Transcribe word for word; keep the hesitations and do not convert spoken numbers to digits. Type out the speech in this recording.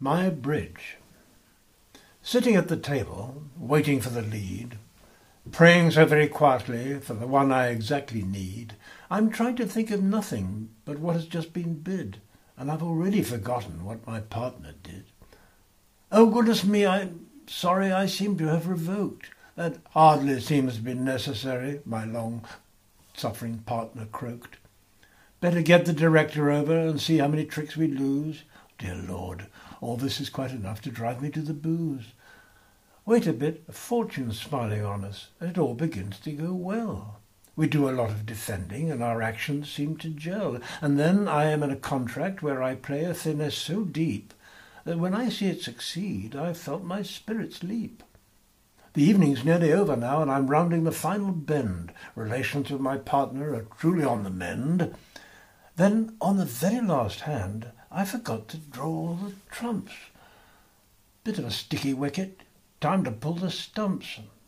My bridge. Sitting at the table, waiting for the lead, praying so very quietly for the one I exactly need, I'm trying to think of nothing but what has just been bid, and I've already forgotten what my partner did. Oh, goodness me, I'm sorry I seem to have revoked. That hardly seems to be necessary, my long-suffering partner croaked. Better get the director over and see how many tricks we lose. Dear Lord, all this is quite enough to drive me to the booze. Wait a bit, fortune's smiling on us, and it all begins to go well. We do a lot of defending, and our actions seem to gel, and then I am in a contract where I play a finesse so deep that when I see it succeed, I've felt my spirits leap. The evening's nearly over now, and I'm rounding the final bend. Relations with my partner are truly on the mend. Then, on the very last hand, I forgot to draw the trumps. Bit of a sticky wicket. Time to pull the stumps.